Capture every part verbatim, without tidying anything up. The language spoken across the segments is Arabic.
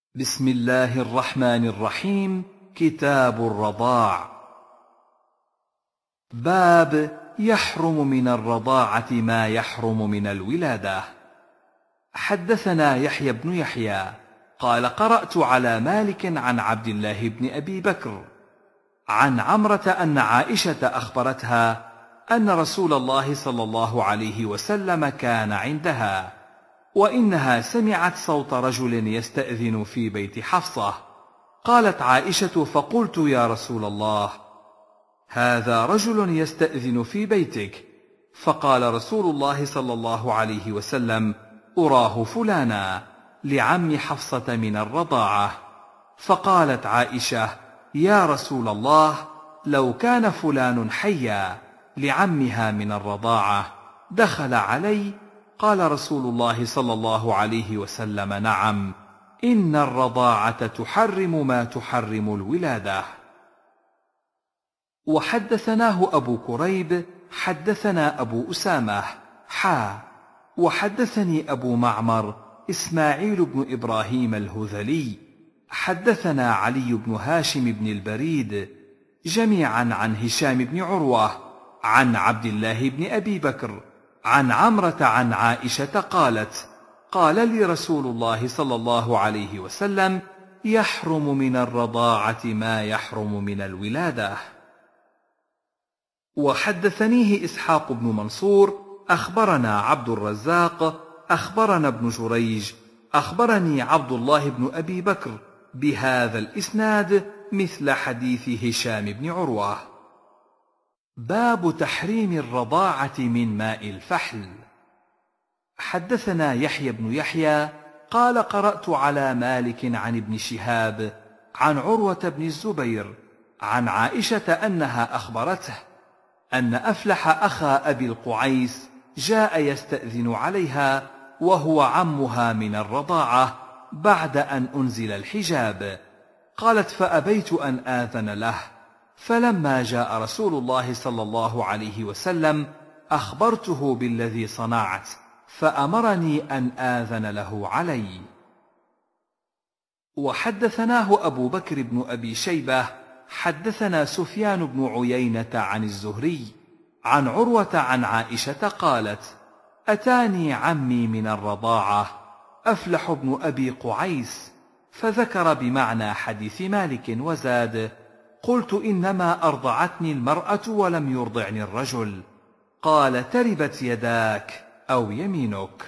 بسم الله الرحمن الرحيم. كتاب الرضاع. باب يحرم من الرضاعة ما يحرم من الولادة. حدثنا يحيى بن يحيى قال قرأت على مالك عن عبد الله بن أبي بكر عن عمرة أن عائشة أخبرتها أن رسول الله صلى الله عليه وسلم كان عندها، وإنها سمعت صوت رجل يستأذن في بيت حفصة. قالت عائشة: فقلت يا رسول الله، هذا رجل يستأذن في بيتك. فقال رسول الله صلى الله عليه وسلم: أراه فلانا لعم حفصة من الرضاعة. فقالت عائشة: يا رسول الله، لو كان فلان حيا لعمها من الرضاعة دخل علي. قال رسول الله صلى الله عليه وسلم: نعم، إن الرضاعة تحرم ما تحرم الولادة. وحدثناه أبو كريب حدثنا أبو أسامة حا وحدثني أبو معمر إسماعيل بن إبراهيم الهذلي حدثنا علي بن هاشم بن البريد جميعا عن هشام بن عروة عن عبد الله بن أبي بكر عن عمرة عن عائشة قالت: قال لي رسول الله صلى الله عليه وسلم: يحرم من الرضاعة ما يحرم من الولادة. وحدثنيه إسحاق بن منصور أخبرنا عبد الرزاق أخبرنا ابن جريج أخبرني عبد الله بن أبي بكر بهذا الإسناد مثل حديث هشام بن عروة. باب تحريم الرضاعة من ماء الفحل. حدثنا يحيى بن يحيى قال قرأت على مالك عن ابن شهاب عن عروة بن الزبير عن عائشة أنها أخبرته أن أفلح أخا أبي القعيس جاء يستأذن عليها وهو عمها من الرضاعة بعد أن أنزل الحجاب. قالت: فأبيت أن آذن له، فلما جاء رسول الله صلى الله عليه وسلم أخبرته بالذي صنعت، فأمرني أن آذن له علي. وحدثناه أبو بكر بن أبي شيبة حدثنا سفيان بن عيينة عن الزهري عن عروة عن عائشة قالت: أتاني عمي من الرضاعة أفلح بن أبي قعيس، فذكر بمعنى حديث مالك وزاد: قلت: إنما أرضعتني المرأة ولم يرضعني الرجل. قال: تربت يداك أو يمينك.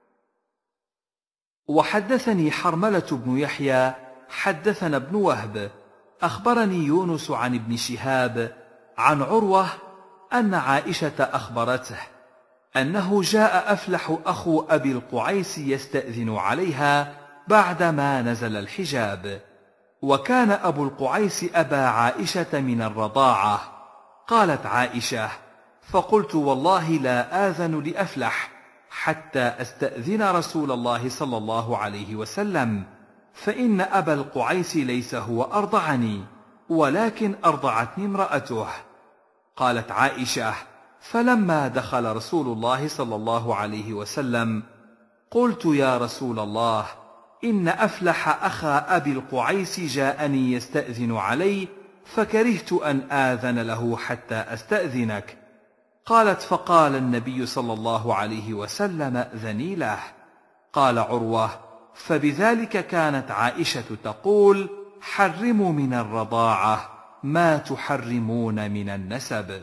وحدثني حرملة بن يحيى حدثنا ابن وهب أخبرني يونس عن ابن شهاب عن عروة أن عائشة أخبرته أنه جاء أفلح أخو أبي القعيس يستأذن عليها بعدما نزل الحجاب، وكان أبو القعيس أبا عائشة من الرضاعة. قالت عائشة: فقلت: والله لا آذن لأفلح حتى أستأذن رسول الله صلى الله عليه وسلم، فإن أبا القعيس ليس هو أرضعني، ولكن أرضعتني امرأته. قالت عائشة: فلما دخل رسول الله صلى الله عليه وسلم قلت: يا رسول الله، إن أفلح أخا أبي القعيس جاءني يستأذن علي، فكرهت أن آذن له حتى أستأذنك. قالت: فقال النبي صلى الله عليه وسلم: أذني له. قال عروة: فبذلك كانت عائشة تقول: حرموا من الرضاعة ما تحرمون من النسب.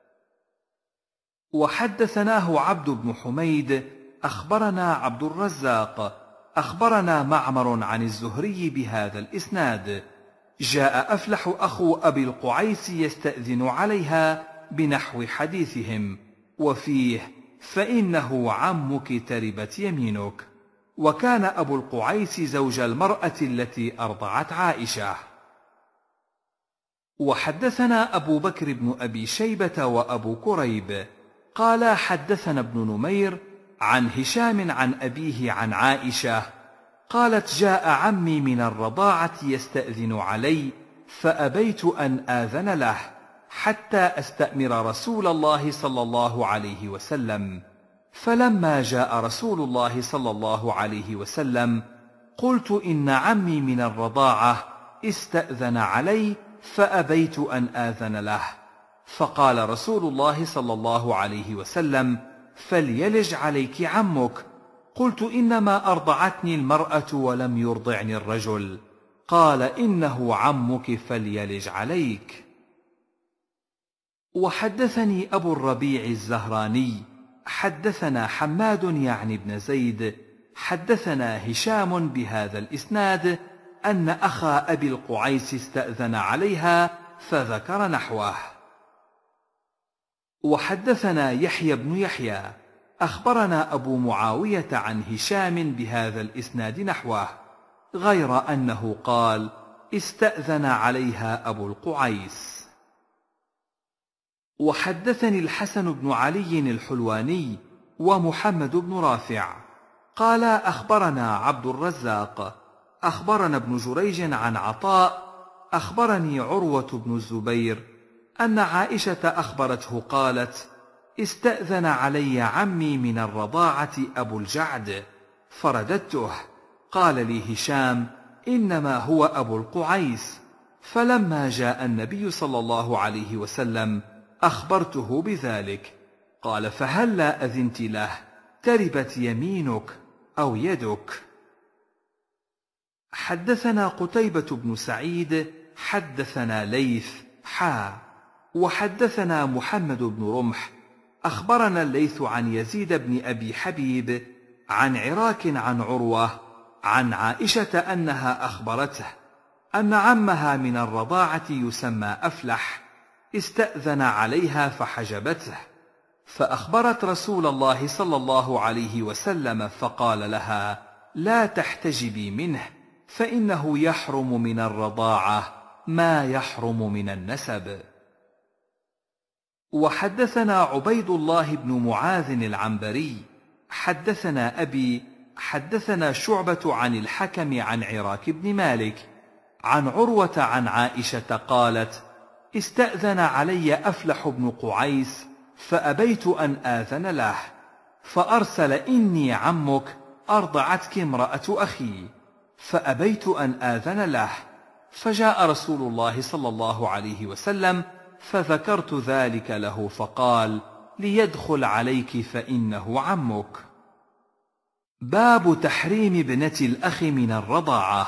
وحدثناه عبد بن حميد أخبرنا عبد الرزاق أخبرنا معمر عن الزهري بهذا الإسناد: جاء أفلح أخو أبي القعيس يستأذن عليها بنحو حديثهم، وفيه: فإنه عمك تربت يمينك. وكان أبو القعيس زوج المرأة التي أرضعت عائشة. وحدثنا أبو بكر بن أبي شيبة وأبو كريب قال حدثنا ابن نمير عن هشام عن أبيه عن عائشة قالت: جاء عمي من الرضاعة يستأذن علي، فأبيت أن آذن له حتى أستأمر رسول الله صلى الله عليه وسلم. فلما جاء رسول الله صلى الله عليه وسلم قلت إن عمي من الرضاعة استأذن علي فأبيت أن آذن له، فقال رسول الله صلى الله عليه وسلم: فليلج عليك عمك. قلت: إنما أرضعتني المرأة ولم يرضعني الرجل. قال: إنه عمك فليلج عليك. وحدثني أبو الربيع الزهراني حدثنا حماد يعني بن زيد حدثنا هشام بهذا الإسناد أن أخا أبي القعيس استأذن عليها فذكر نحوه. وحدثنا يحيى بن يحيى أخبرنا أبو معاوية عن هشام بهذا الإسناد نحوه، غير أنه قال: استأذن عليها أبو القعيس. وحدثني الحسن بن علي الحلواني ومحمد بن رافع قال: أخبرنا عبد الرزاق أخبرنا ابن جريج عن عطاء أخبرني عروة بن الزبير أن عائشة أخبرته قالت: استأذن علي عمي من الرضاعة أبو الجعد فرددته. قال لي هشام: إنما هو أبو القعيس. فلما جاء النبي صلى الله عليه وسلم أخبرته بذلك. قال: فهلا أذنت له؟ تربت يمينك أو يدك. حدثنا قتيبة بن سعيد حدثنا ليث حا وحدثنا محمد بن رمح أخبرنا الليث عن يزيد بن أبي حبيب عن عراك عن عروة عن عائشة أنها أخبرته أن عمها من الرضاعة يسمى أفلح استأذن عليها فحجبته، فأخبرت رسول الله صلى الله عليه وسلم فقال لها: لا تحتجبي منه، فإنه يحرم من الرضاعة ما يحرم من النسب. وحدثنا عبيد الله بن معاذ العنبري حدثنا أبي حدثنا شعبة عن الحكم عن عراك بن مالك عن عروة عن عائشة قالت: استأذن علي أفلح بن قعيس فأبيت أن آذن له، فأرسل: إني عمك أرضعتك امرأة أخي، فأبيت أن آذن له. فجاء رسول الله صلى الله عليه وسلم فذكرت ذلك له فقال: ليدخل عليك فإنه عمك. باب تحريم ابنة الأخ من الرضاعة.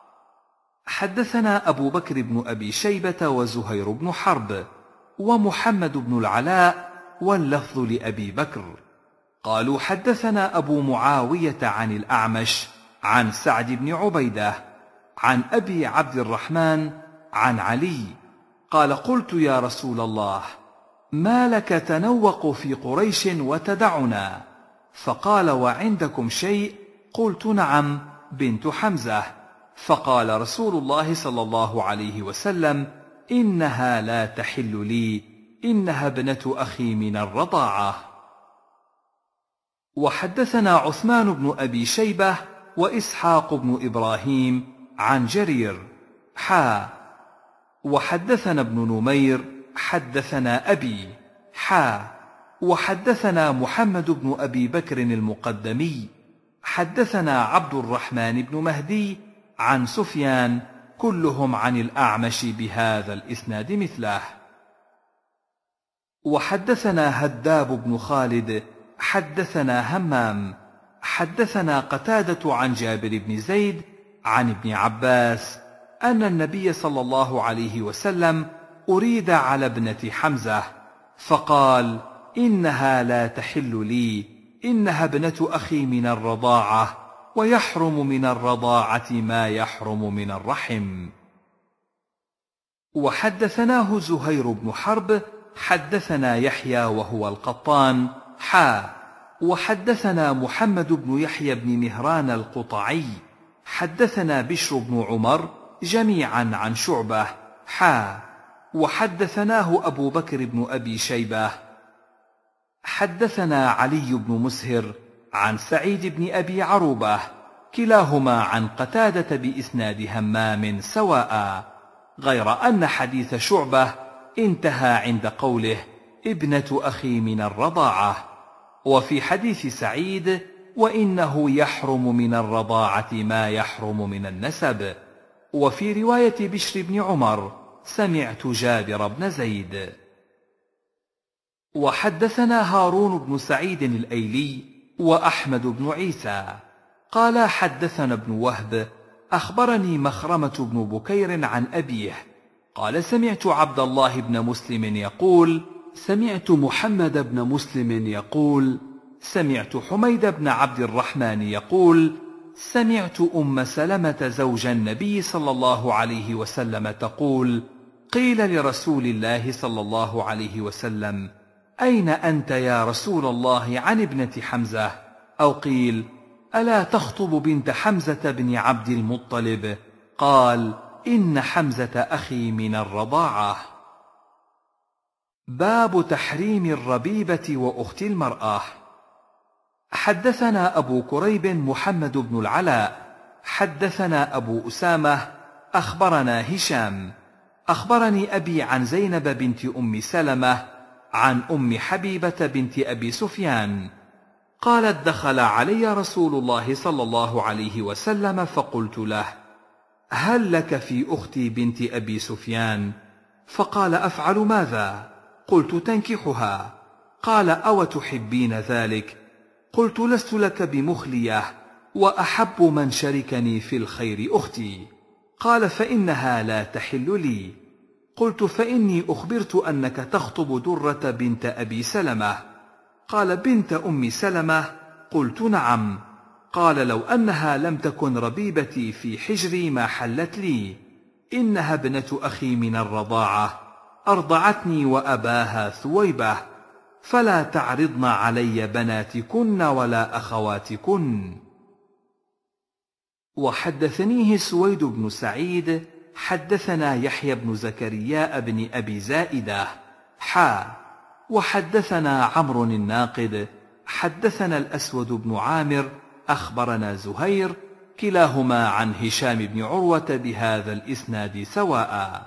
حدثنا أبو بكر بن أبي شيبة وزهير بن حرب ومحمد بن العلاء واللفظ لأبي بكر قالوا: حدثنا أبو معاوية عن الأعمش عن سعد بن عبيدة عن أبي عبد الرحمن عن علي قال: قلت: يا رسول الله، ما لك تنوق في قريش وتدعنا؟ فقال: وعندكم شيء؟ قلت: نعم، بنت حمزة. فقال رسول الله صلى الله عليه وسلم: إنها لا تحل لي، إنها ابنة أخي من الرضاعة. وحدثنا عثمان بن أبي شيبة وإسحاق بن إبراهيم عن جرير حا وحدثنا ابن نمير حدثنا أبي حا وحدثنا محمد بن أبي بكر المقدمي حدثنا عبد الرحمن بن مهدي عن سفيان كلهم عن الأعمش بهذا الإسناد مثله. وحدثنا هداب بن خالد حدثنا همام حدثنا قتادة عن جابر بن زيد عن ابن عباس أن النبي صلى الله عليه وسلم أريد على ابنة حمزة فقال: إنها لا تحل لي، إنها ابنة أخي من الرضاعة، ويحرم من الرضاعة ما يحرم من الرحم. وحدثناه زهير بن حرب حدثنا يحيى وهو القطان حا وحدثنا محمد بن يحيى بن مهران القطعي حدثنا بشر بن عمر جميعا عن شعبة حا وحدثناه أبو بكر بن أبي شيبة حدثنا علي بن مسهر عن سعيد بن أبي عروبة كلاهما عن قتادة بإسناد همام سواء، غير أن حديث شعبة انتهى عند قوله: ابنة أخي من الرضاعة. وفي حديث سعيد: وإنه يحرم من الرضاعة ما يحرم من النسب. وفي رواية بشر بن عمر: سمعت جابر بن زيد. وحدثنا هارون بن سعيد الأيلي وأحمد بن عيسى قال حدثنا ابن وهب أخبرني مخرمة بن بكير عن أبيه قال سمعت عبد الله بن مسلم يقول سمعت محمد بن مسلم يقول سمعت حميد بن عبد الرحمن يقول سمعت أم سلمة زوج النبي صلى الله عليه وسلم تقول قيل لرسول الله صلى الله عليه وسلم أين أنت يا رسول الله عن ابنة حمزة؟ أو قيل ألا تخطب بنت حمزة بن عبد المطلب؟ قال إن حمزة أخي من الرضاعة. باب تحريم الربيبة وأخت المرأة. حدثنا أبو كريب محمد بن العلاء حدثنا أبو أسامة أخبرنا هشام أخبرني أبي عن زينب بنت أم سلمة عن أم حبيبة بنت أبي سفيان قالت دخل علي رسول الله صلى الله عليه وسلم فقلت له هل لك في أختي بنت أبي سفيان؟ فقال أفعل ماذا؟ قلت تنكحها. قال أو تحبين ذلك؟ قلت لست لك بمخلية وأحب من شركني في الخير أختي. قال فإنها لا تحل لي. قلت فإني أخبرت أنك تخطب درة بنت أبي سلمة. قال بنت أم سلمة؟ قلت نعم. قال لو أنها لم تكن ربيبتي في حجري ما حلت لي، إنها ابنة أخي من الرضاعة أرضعتني وأباها ثويبة، فلا تعرضن علي بناتكن ولا أخواتكن. وحدثنيه سويد بن سعيد حدثنا يحيى بن زكريا بن أبي زائدة حا وحدثنا عمرو الناقد حدثنا الأسود بن عامر أخبرنا زهير كلاهما عن هشام بن عروة بهذا الإسناد سواء.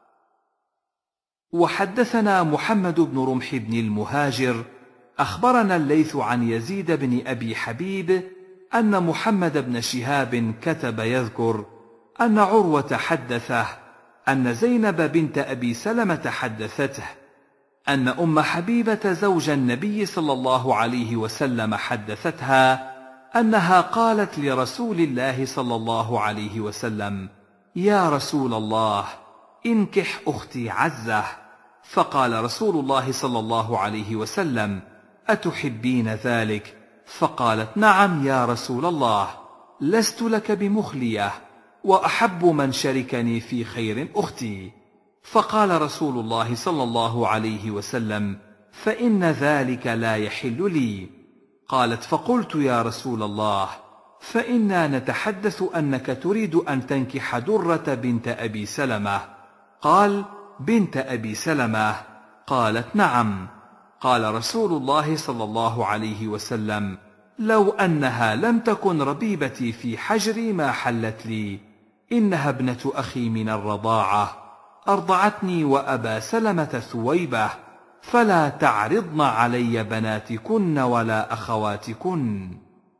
وحدثنا محمد بن رمح بن المهاجر أخبرنا الليث عن يزيد بن أبي حبيب أن محمد بن شهاب كتب يذكر أن عروة حدثه أن زينب بنت أبي سلمة حدثته أن أم حبيبة زوج النبي صلى الله عليه وسلم حدثتها أنها قالت لرسول الله صلى الله عليه وسلم يا رسول الله انكح أختي عزة. فقال رسول الله صلى الله عليه وسلم أتحبين ذلك؟ فقالت نعم يا رسول الله، لست لك بمخلية وأحب من شركني في خير أختي. فقال رسول الله صلى الله عليه وسلم فإن ذلك لا يحل لي. قالت فقلت يا رسول الله فإنا نتحدث أنك تريد أن تنكح درة بنت أبي سلمة. قال بنت أبي سلمة؟ قالت نعم. قال رسول الله صلى الله عليه وسلم لو أنها لم تكن ربيبتي في حجري ما حلت لي، إنها ابنة أخي من الرضاعة أرضعتني وأبا سلمة ثويبة، فلا تعرضن علي بناتكن ولا أخواتكن.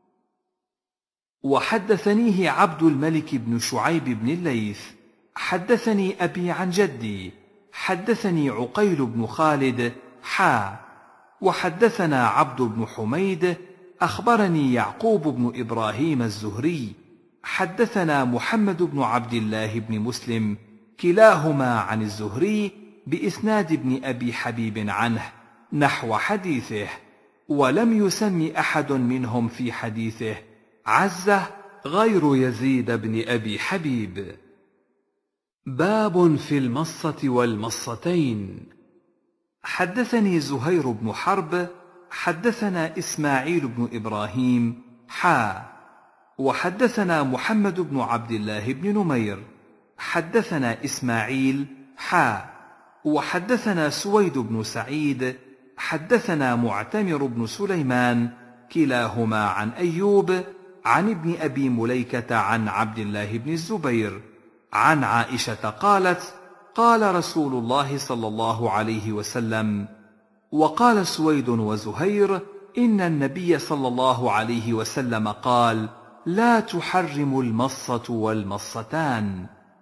وحدثنيه عبد الملك بن شعيب بن الليث حدثني أبي عن جدي حدثني عقيل بن خالد حا وحدثنا عبد بن حميد أخبرني يعقوب بن إبراهيم الزهري حدثنا محمد بن عبد الله بن مسلم كلاهما عن الزهري بإسناد ابن أبي حبيب عنه نحو حديثه، ولم يسم أحد منهم في حديثه عزة غير يزيد بن أبي حبيب. باب في المصة والمصتين. حدثني زهير بن حرب حدثنا إسماعيل بن إبراهيم حا وحدثنا محمد بن عبد الله بن نمير حدثنا إسماعيل حا وحدثنا سويد بن سعيد حدثنا معتمر بن سليمان كلاهما عن أيوب عن ابن أبي مليكة عن عبد الله بن الزبير عن عائشة قالت قال رسول الله صلى الله عليه وسلم وقال سويد وزهير إن النبي صلى الله عليه وسلم قال: لا تحرم المصة والمصتان.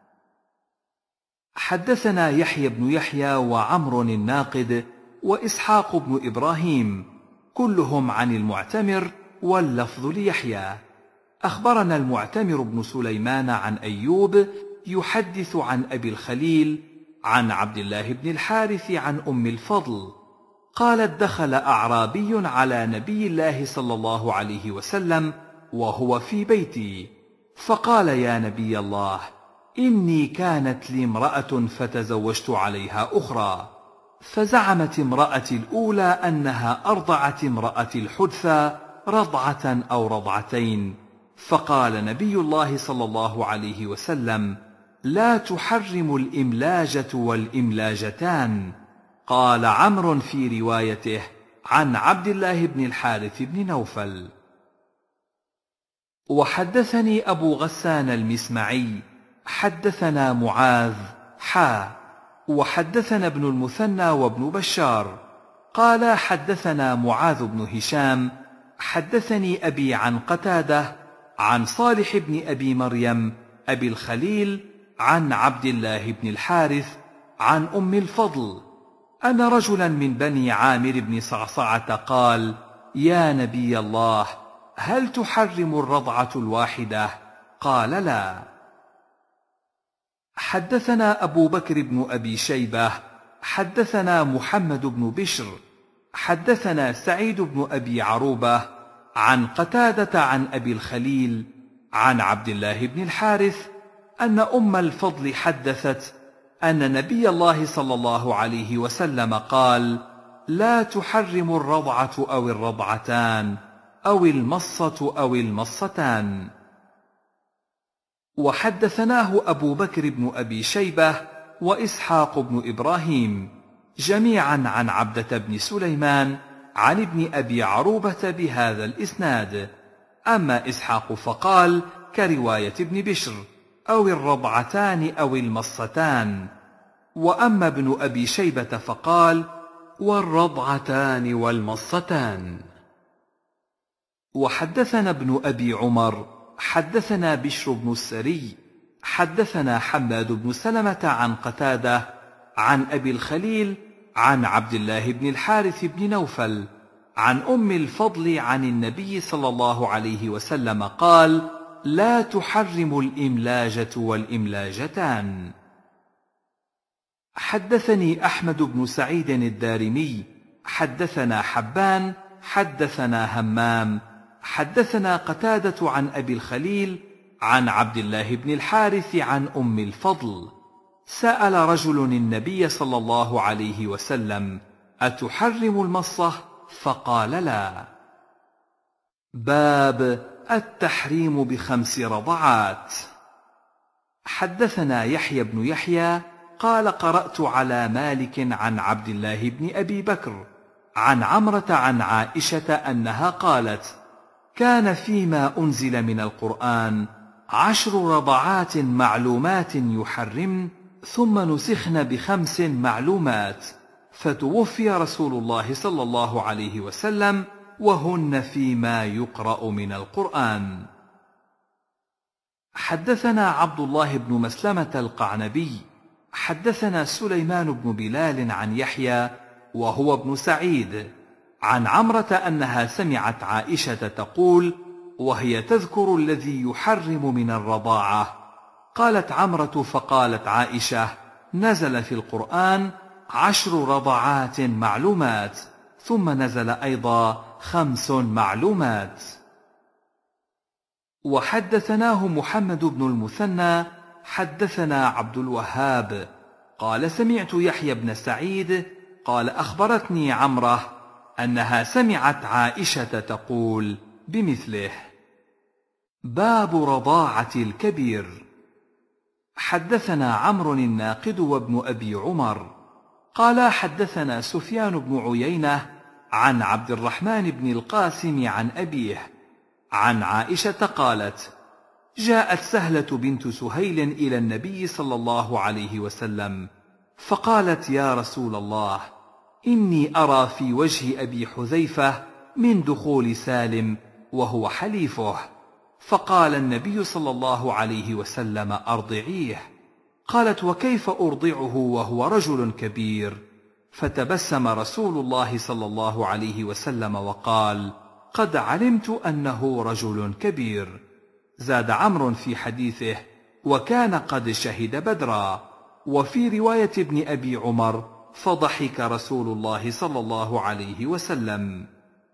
حدثنا يحيى بن يحيى وعمر الناقد وإسحاق بن إبراهيم كلهم عن المعتمر، واللفظ ليحيى. أخبرنا المعتمر بن سليمان عن أيوب يحدث عن أبي الخليل عن عبد الله بن الحارث عن أم الفضل قالت: دخل أعرابي على نبي الله صلى الله عليه وسلم وهو في بيتي، فقال: يا نبي الله، إني كانت لي امرأة فتزوجت عليها أخرى، فزعمت امرأتي الأولى أنها أرضعت امرأتي الحدثى رضعة أو رضعتين، فقال نبي الله صلى الله عليه وسلم: لا تحرم الإملاجة والإملاجتان. قال عمرو في روايته عن عبد الله بن الحارث بن نوفل. وحدثني أبو غسان المسمعي حدثنا معاذ حا وحدثنا ابن المثنى وابن بشار قال: حدثنا معاذ بن هشام حدثني أبي عن قتادة عن صالح بن أبي مريم أبي الخليل عن عبد الله بن الحارث عن أم الفضل أن رجلا من بني عامر بن صعصعة قال: يا نبي الله، هل تحرم الرضعة الواحدة؟ قال: لا. حدثنا أبو بكر بن أبي شيبة حدثنا محمد بن بشر حدثنا سعيد بن أبي عروبة عن قتادة عن أبي الخليل عن عبد الله بن الحارث أن أم الفضل حدثت أن نبي الله صلى الله عليه وسلم قال: لا تحرم الرضعة أو الرضعتان أو المصة أو المصتان. وحدثناه أبو بكر بن أبي شيبة وإسحاق بن إبراهيم جميعا عن عبدة بن سليمان عن ابن أبي عروبة بهذا الإسناد. أما إسحاق فقال كرواية ابن بشر: أو الرضعتان أو المصتان. وأما ابن أبي شيبة فقال: والرضعتان والمصتان. وحدثنا ابن أبي عمر حدثنا بشر بن السري حدثنا حماد بن سلمة عن قتادة عن أبي الخليل عن عبد الله بن الحارث بن نوفل عن أم الفضل عن النبي صلى الله عليه وسلم قال: لا تحرم الإملاجة والإملاجتان. حدثني أحمد بن سعيد الدارمي حدثنا حبان حدثنا همام حدثنا قتادة عن أبي الخليل عن عبد الله بن الحارث عن أم الفضل سأل رجل النبي صلى الله عليه وسلم: أتحرم المصة؟ فقال: لا. باب التحريم بخمس رضعات. حدثنا يحيى بن يحيى قال: قرأت على مالك عن عبد الله بن أبي بكر عن عمرة عن عائشة أنها قالت: كان فيما أنزل من القرآن عشر رضعات معلومات يحرمن، ثم نسخن بخمس معلومات، فتوفي رسول الله صلى الله عليه وسلم وهن فيما يقرأ من القرآن. حدثنا عبد الله بن مسلمة القعنبي حدثنا سليمان بن بلال عن يحيى وهو ابن سعيد عن عمرة أنها سمعت عائشة تقول وهي تذكر الذي يحرم من الرضاعة. قالت عمرة فقالت عائشة: نزل في القرآن عشر رضعات معلومات، ثم نزل أيضا خمس معلومات. وحدثناه محمد بن المثنى حدثنا عبد الوهاب قال: سمعت يحيى بن سعيد قال: أخبرتني عمرة أنها سمعت عائشة تقول بمثله. باب رضاعة الكبير. حدثنا عمرو الناقد وابن أبي عمر قال: حدثنا سفيان بن عيينة عن عبد الرحمن بن القاسم عن أبيه عن عائشة قالت: جاءت سهلة بنت سهيل إلى النبي صلى الله عليه وسلم فقالت: يا رسول الله، إني أرى في وجه أبي حذيفة من دخول سالم وهو حليفه. فقال النبي صلى الله عليه وسلم: أرضعيه. قالت: وكيف أرضعه وهو رجل كبير؟ فتبسم رسول الله صلى الله عليه وسلم وقال: قد علمت أنه رجل كبير. زاد عمرو في حديثه: وكان قد شهد بدرا. وفي رواية ابن أبي عمر: فضحك رسول الله صلى الله عليه وسلم.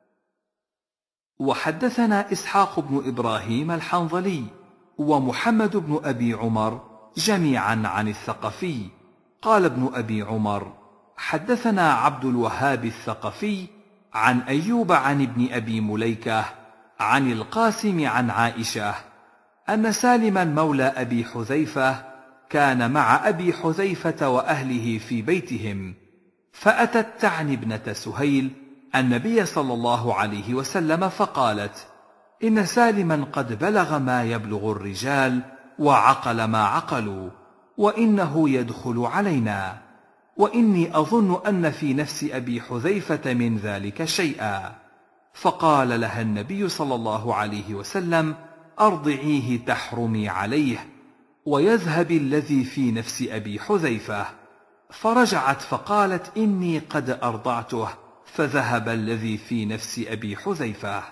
وحدثنا إسحاق بن إبراهيم الحنظلي ومحمد بن أبي عمر جميعا عن الثقفي. قال ابن أبي عمر: حدثنا عبد الوهاب الثقفي عن أيوب عن ابن أبي مليكة عن القاسم عن عائشة أن سالما مولى أبي حذيفة كان مع أبي حذيفة وأهله في بيتهم، فأتت تعني ابنة سهيل النبي صلى الله عليه وسلم فقالت: إن سالما قد بلغ ما يبلغ الرجال وعقل ما عقلوا، وإنه يدخل علينا، وإني أظن أن في نفس أبي حذيفة من ذلك شيئا. فقال لها النبي صلى الله عليه وسلم: أرضعيه تحرمي عليه، ويذهب الذي في نفس أبي حذيفة. فرجعت فقالت: إني قد أرضعته، فذهب الذي في نفس أبي حذيفة.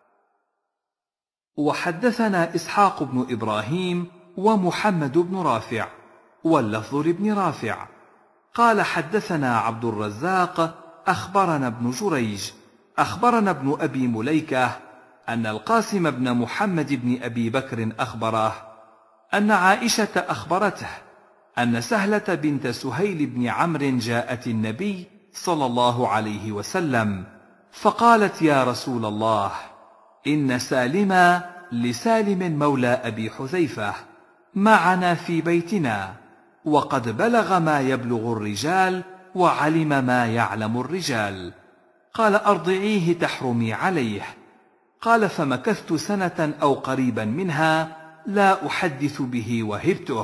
وحدثنا إسحاق بن إبراهيم ومحمد بن رافع، واللفظ لابن رافع قال: حدثنا عبد الرزاق أخبرنا ابن جريج أخبرنا ابن أبي مليكة أن القاسم بن محمد بن أبي بكر أخبره أن عائشة أخبرته أن سهلة بنت سهيل بن عمرو جاءت النبي صلى الله عليه وسلم فقالت: يا رسول الله، إن سالما لسالم مولى أبي حذيفة معنا في بيتنا، وقد بلغ ما يبلغ الرجال وعلم ما يعلم الرجال. قال: أرضعيه تحرمي عليه. قال: فمكثت سنة أو قريبا منها لا أحدث به وهبته.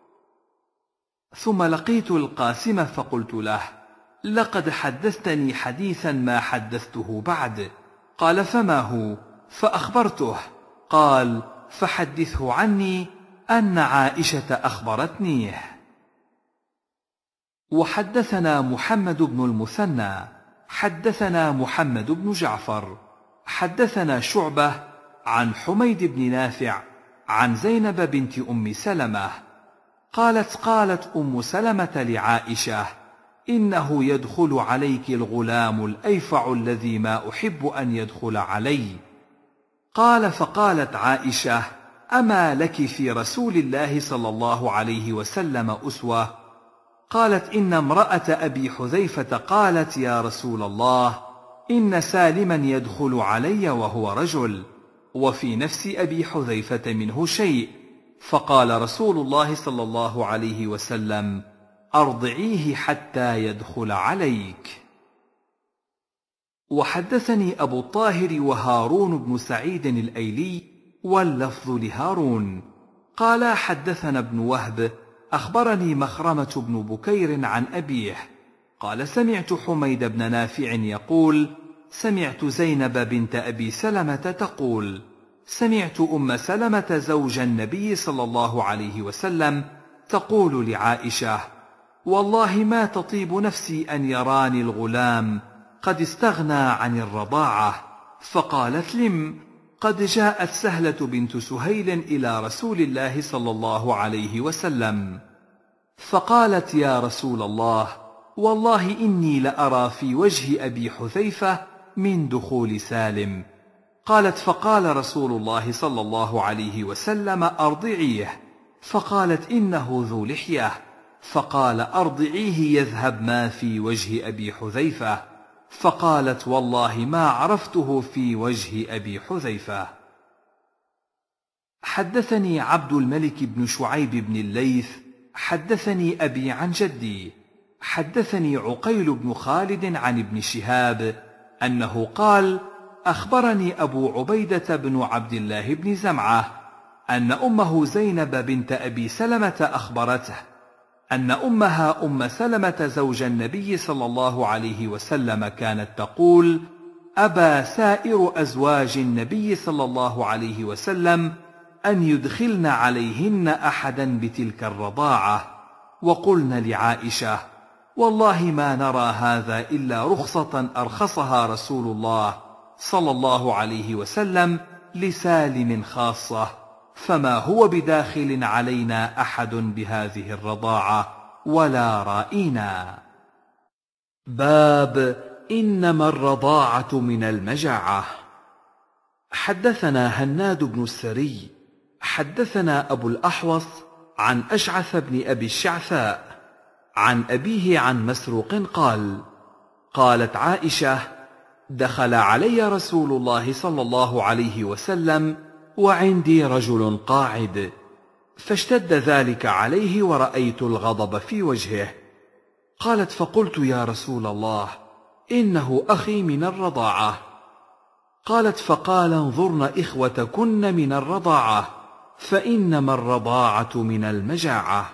ثم لقيت القاسم فقلت له: لقد حدثتني حديثا ما حدثته بعد. قال: فما هو؟ فأخبرته. قال: فحدثه عني أن عائشة أخبرتنيه. وحدثنا محمد بن المثنى حدثنا محمد بن جعفر حدثنا شعبة عن حميد بن نافع عن زينب بنت أم سلمة قالت: قالت أم سلمة لعائشة: إنه يدخل عليك الغلام الأيفع الذي ما أحب أن يدخل علي. قال: فقالت عائشة: أما لك في رسول الله صلى الله عليه وسلم أسوة؟ قالت: إن امرأة أبي حذيفة قالت: يا رسول الله، إن سالما يدخل علي وهو رجل، وفي نفس أبي حذيفة منه شيء. فقال رسول الله صلى الله عليه وسلم: أرضعيه حتى يدخل عليك. وحدثني أبو الطاهر وهارون بن سعيد الأيلي، واللفظ لهارون قال: حدثنا ابن وهب أخبرني مخرمة بن بكير عن أبيه قال: سمعت حميد بن نافع يقول: سمعت زينب بنت أبي سلمة تقول: سمعت أم سلمة زوج النبي صلى الله عليه وسلم تقول لعائشة: والله ما تطيب نفسي أن يراني الغلام قد استغنى عن الرضاعة. فقالت: لم؟ قد جاءت سهلة بنت سهيل إلى رسول الله صلى الله عليه وسلم فقالت: يا رسول الله، والله إني لأرى في وجه أبي حذيفة من دخول سالم. قالت: فقال رسول الله صلى الله عليه وسلم: أرضعيه. فقالت: إنه ذو لحية. فقال: أرضعيه يذهب ما في وجه أبي حذيفة. فقالت: والله ما عرفته في وجه أبي حذيفة. حدثني عبد الملك بن شعيب بن الليث حدثني أبي عن جدي حدثني عقيل بن خالد عن ابن شهاب أنه قال: أخبرني أبو عبيدة بن عبد الله بن زمعة أن أمه زينب بنت أبي سلمة أخبرته أن أمها أم سلمة زوج النبي صلى الله عليه وسلم كانت تقول: أبى سائر أزواج النبي صلى الله عليه وسلم أن يدخلن عليهن أحدا بتلك الرضاعة، وقلن لعائشة: والله ما نرى هذا إلا رخصة أرخصها رسول الله صلى الله عليه وسلم لسالم خاصة، فما هو بداخل علينا أحد بهذه الرضاعة ولا رائنا. باب إنما الرضاعة من المجاعة. حدثنا هناد بن السري حدثنا أبو الأحوص عن أشعث بن أبي الشعثاء عن أبيه عن مسروق قال: قالت عائشة: دخل علي رسول الله صلى الله عليه وسلم وعندي رجل قاعد، فاشتد ذلك عليه ورأيت الغضب في وجهه. قالت: فقلت: يا رسول الله، إنه أخي من الرضاعة. قالت: فقال: انظرن إخوتكن من الرضاعة، فإنما الرضاعة من المجاعة.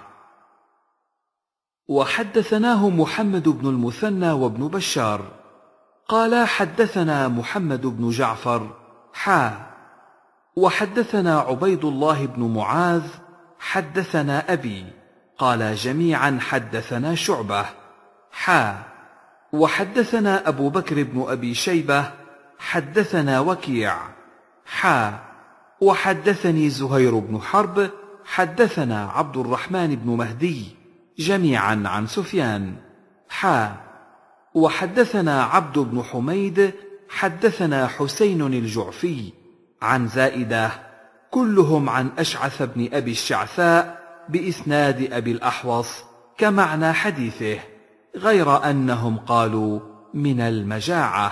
وحدثناه محمد بن المثنى وابن بشار قالا: حدثنا محمد بن جعفر حا وحدثنا عبيد الله بن معاذ حدثنا أبي قال جميعا حدثنا شعبة حا وحدثنا أبو بكر بن أبي شيبة حدثنا وكيع حا وحدثني زهير بن حرب حدثنا عبد الرحمن بن مهدي جميعا عن سفيان حا وحدثنا عبد بن حميد حدثنا حسين الجعفي عن زائدة كلهم عن أشعث بن أبي الشعثاء بإسناد أبي الأحوص كمعنى حديثه، غير أنهم قالوا من المجاعة.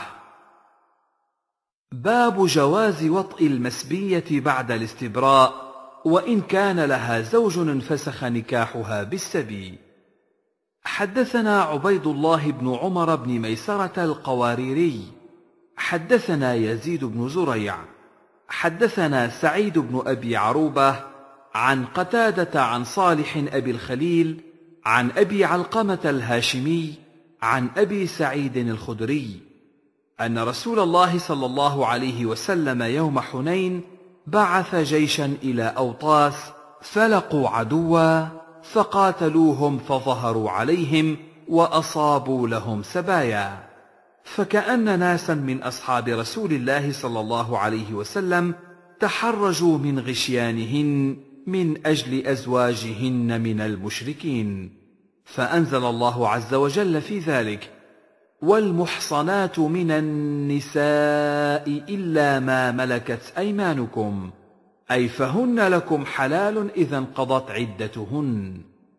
باب جواز وطئ المسبية بعد الاستبراء وإن كان لها زوج انفسخ نكاحها بالسبي. حدثنا عبيد الله بن عمر بن ميسرة القواريري حدثنا يزيد بن زريع حدثنا سعيد بن أبي عروبة عن قتادة عن صالح أبي الخليل عن أبي علقمة الهاشمي عن أبي سعيد الخدري أن رسول الله صلى الله عليه وسلم يوم حنين بعث جيشا إلى أوطاس فلقوا عدوا فقاتلوهم فظهروا عليهم وأصابوا لهم سبايا، فكأن ناسا من أصحاب رسول الله صلى الله عليه وسلم تحرجوا من غشيانهن من أجل أزواجهن من المشركين، فأنزل الله عز وجل في ذلك: والمحصنات من النساء إلا ما ملكت أيمانكم، أي فهن لكم حلال إذا انقضت عدتهن.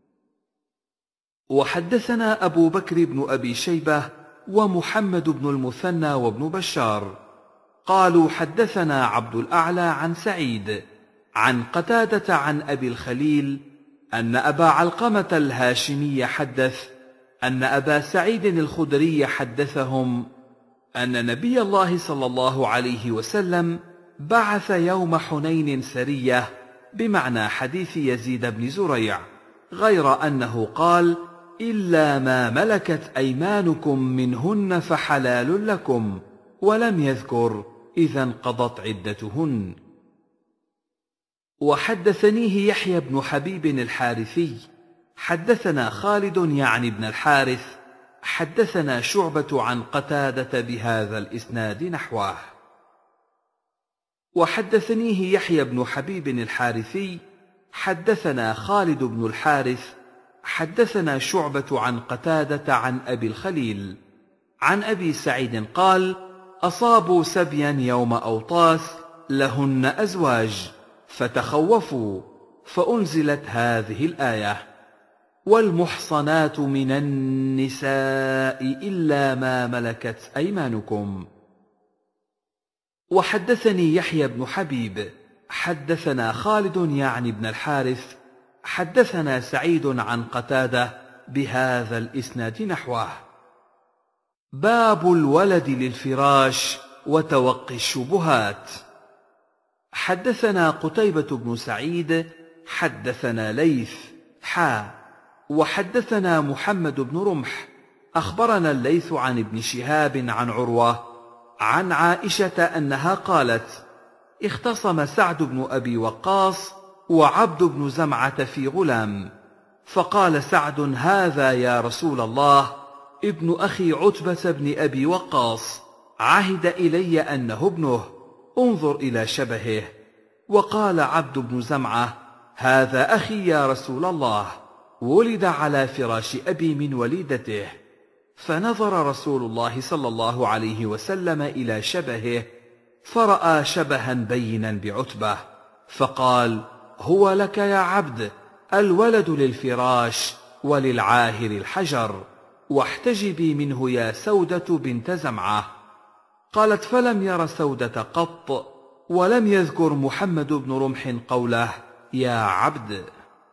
وحدثنا أبو بكر بن أبي شيبة ومحمد بن المثنى وابن بشار قالوا حدثنا عبد الأعلى عن سعيد عن قتادة عن أبي الخليل أن أبا علقمة الهاشمي حدث أن أبا سعيد الخدري حدثهم أن نبي الله صلى الله عليه وسلم بعث يوم حنين سرية بمعنى حديث يزيد بن زريع، غير أنه قال: إلا ما ملكت أيمانكم منهن فحلال لكم، ولم يذكر إذا انقضت عدتهن. وحدثنيه يحيى بن حبيب الحارثي حدثنا خالد يعني بن الحارث حدثنا شعبة عن قتادة بهذا الإسناد نحوه. وحدثنيه يحيى بن حبيب الحارثي حدثنا خالد بن الحارث حدثنا شعبة عن قتادة عن أبي الخليل عن أبي سعيد قال: أصابوا سبيا يوم أوطاس لهن أزواج فتخوفوا، فأنزلت هذه الآية: والمحصنات من النساء إلا ما ملكت أيمانكم. وحدثني يحيى بن حبيب حدثنا خالد يعني بن الحارث حدثنا سعيد عن قتادة بهذا الإسناد نحوه. باب الولد للفراش وتوقي الشبهات. حدثنا قتيبة بن سعيد حدثنا ليث حا وحدثنا محمد بن رمح أخبرنا الليث عن ابن شهاب عن عروة عن عائشة أنها قالت: اختصم سعد بن أبي وقاص وعبد بن زمعة في غلام، فقال سعد: هذا يا رسول الله ابن أخي عتبة بن أبي وقاص، عهد إلي أنه ابنه، انظر إلى شبهه. وقال عبد بن زمعة: هذا أخي يا رسول الله، ولد على فراش أبي من وليدته. فنظر رسول الله صلى الله عليه وسلم إلى شبهه فرأى شبها بينا بعتبة، فقال: هو لك يا عبد، الولد للفراش وللعاهر الحجر، واحتجبي منه يا سودة بنت زمعة. قالت: فلم ير سودة قط، ولم يذكر محمد بن رمح قوله يا عبد.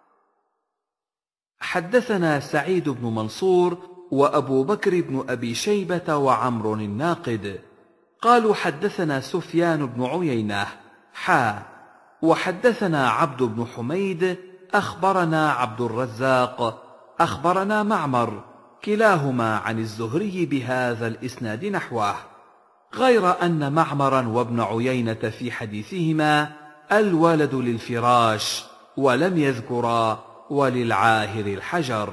حدثنا سعيد بن منصور وأبو بكر بن أبي شيبة وعمر الناقد قالوا: حدثنا سفيان بن عيينة حا وحدثنا عبد بن حميد أخبرنا عبد الرزاق أخبرنا معمر، كلاهما عن الزهري بهذا الإسناد نحوه، غير أن معمرا وابن عيينة في حديثهما الولد للفراش، ولم يذكرا وللعاهر الحجر.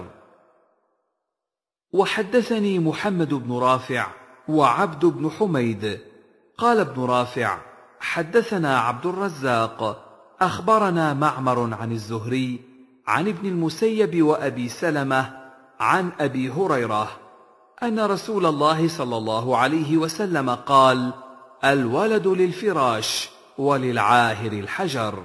وحدثني محمد بن رافع وعبد بن حميد قال ابن رافع: حدثنا عبد الرزاق أخبرنا معمر عن الزهري عن ابن المسيب وأبي سلمة عن أبي هريرة أن رسول الله صلى الله عليه وسلم قال: الولد للفراش وللعاهر الحجر.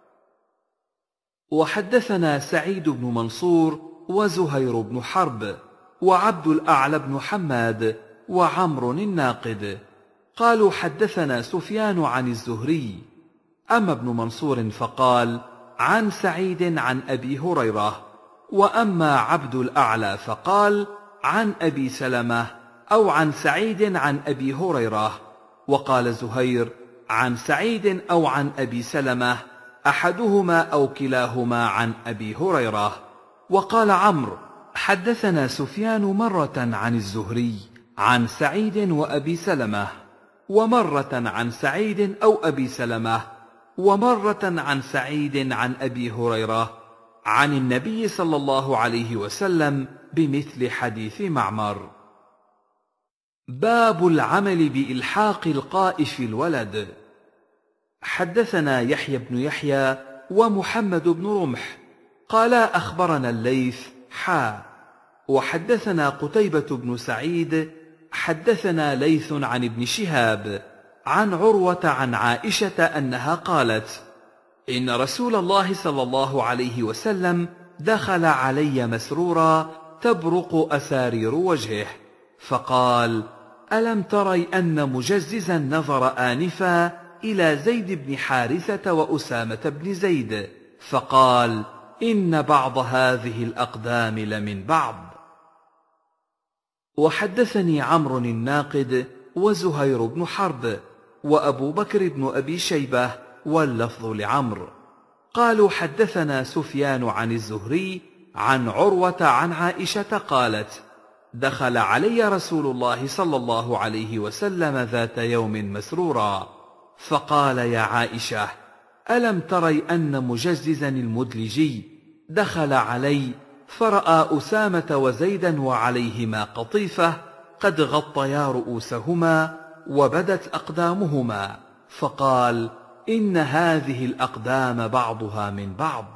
وحدثنا سعيد بن منصور وزهير بن حرب وعبد الأعلى بن حماد وعمر الناقد قالوا: حدثنا سفيان عن الزهري. أما ابن منصور فقال: عن سعيد عن أبي هريرة. وأما عبد الأعلى فقال: عن أبي سلمة أو عن سعيد عن أبي هريرة. وقال زهير: عن سعيد أو عن أبي سلمة، أحدهما أو كلاهما عن أبي هريرة. وقال عمرو: حدثنا سفيان مرة عن الزهري عن سعيد وأبي سلمة، ومرة عن سعيد أو أبي سلمة، ومرة عن سعيد عن أبي هريرة عن النبي صلى الله عليه وسلم بمثل حديث معمر. باب العمل بإلحاق القاء في الولد. حدثنا يحيى بن يحيى ومحمد بن رمح قالا: أخبرنا الليث حا وحدثنا قتيبة بن سعيد حدثنا ليث عن ابن شهاب عن عروة عن عائشة أنها قالت: إن رسول الله صلى الله عليه وسلم دخل علي مسرورا تبرق أسارير وجهه، فقال: ألم تري أن مجززا نظر آنفا إلى زيد بن حارثة وأسامة بن زيد، فقال: إن بعض هذه الأقدام لمن بعض. وحدثني عمرو الناقد وزهير بن حرب وأبو بكر بن أبي شيبة واللفظ لعمرو قالوا: حدثنا سفيان عن الزهري عن عروة عن عائشة قالت: دخل علي رسول الله صلى الله عليه وسلم ذات يوم مسرورا، فقال: يا عائشة، ألم تري أن مجززا المدلجي دخل علي فرأى أسامة وزيدا وعليهما قطيفة قد غطيا رؤوسهما وبدت أقدامهما، فقال: إن هذه الأقدام بعضها من بعض.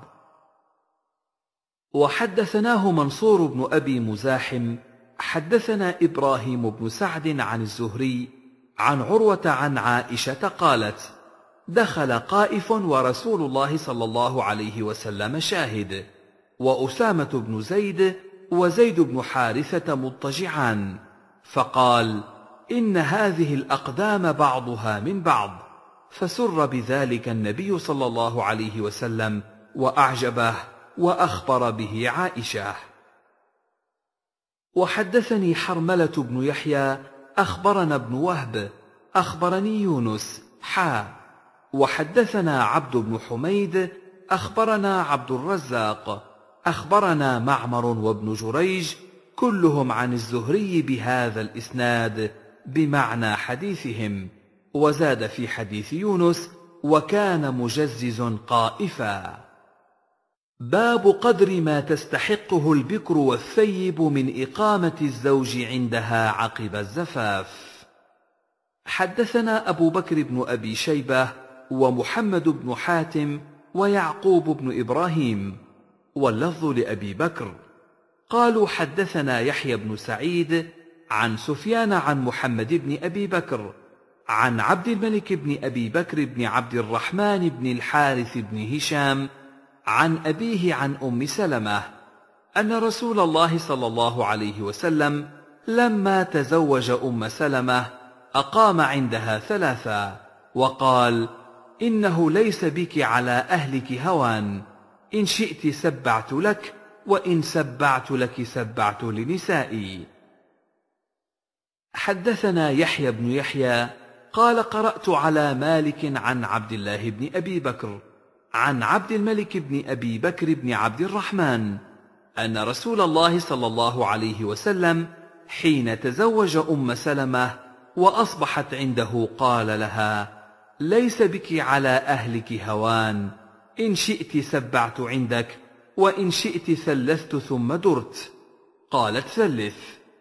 وحدثناه منصور بن أبي مزاحم حدثنا إبراهيم بن سعد عن الزهري عن عروة عن عائشة قالت: دخل قائف ورسول الله صلى الله عليه وسلم شاهد، وأسامة بن زيد وزيد بن حارثة مضطجعان، فقال: إن هذه الأقدام بعضها من بعض، فسر بذلك النبي صلى الله عليه وسلم وأعجبه وأخبر به عائشة. وحدثني حرملة بن يحيى أخبرنا ابن وهب أخبرني يونس حا وحدثنا عبد بن حميد أخبرنا عبد الرزاق أخبرنا معمر وابن جريج كلهم عن الزهري بهذا الإسناد بمعنى حديثهم. وزاد في حديث يونس: وكان مجزز قائفا. باب قدر ما تستحقه البكر والثيب من إقامة الزوج عندها عقب الزفاف. حدثنا أبو بكر بن أبي شيبة ومحمد بن حاتم ويعقوب بن إبراهيم، واللفظ لأبي بكر، قالوا حدثنا يحيى بن سعيد عن سفيان عن محمد بن أبي بكر عن عبد الملك بن أبي بكر بن عبد الرحمن بن الحارث بن هشام عن أبيه عن أم سلمة أن رسول الله صلى الله عليه وسلم لما تزوج أم سلمة أقام عندها ثلاثا، وقال: إنه ليس بك على أهلك هوان، إن شئت سبعت لك، وإن سبعت لك سبعت لنسائي. حدثنا يحيى بن يحيى قال: قرأت على مالك عن عبد الله بن أبي بكر عن عبد الملك بن أبي بكر بن عبد الرحمن أن رسول الله صلى الله عليه وسلم حين تزوج أم سلمة وأصبحت عنده قال لها: ليس بك على أهلك هوان، إن شئت سبعت عندك، وإن شئت ثلثت ثم درت. قالت: ثلث.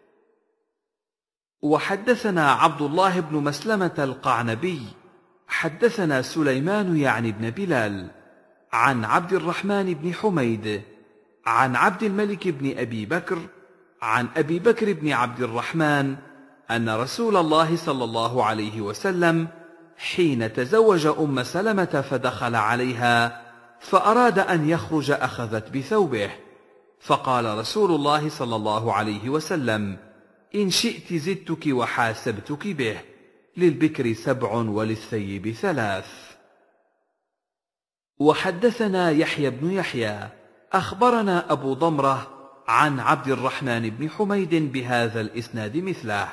وحدثنا عبد الله بن مسلمة القعنبي حدثنا سليمان يعني بن بلال عن عبد الرحمن بن حميد عن عبد الملك بن أبي بكر عن أبي بكر بن عبد الرحمن أن رسول الله صلى الله عليه وسلم حين تزوج أم سلمة فدخل عليها فأراد أن يخرج أخذت بثوبه، فقال رسول الله صلى الله عليه وسلم: إن شئت زدتك وحاسبتك به، للبكر سبع وللثيب ثلاث. وحدثنا يحيى بن يحيى أخبرنا أبو ضمرة عن عبد الرحمن بن حميد بهذا الإسناد مثله.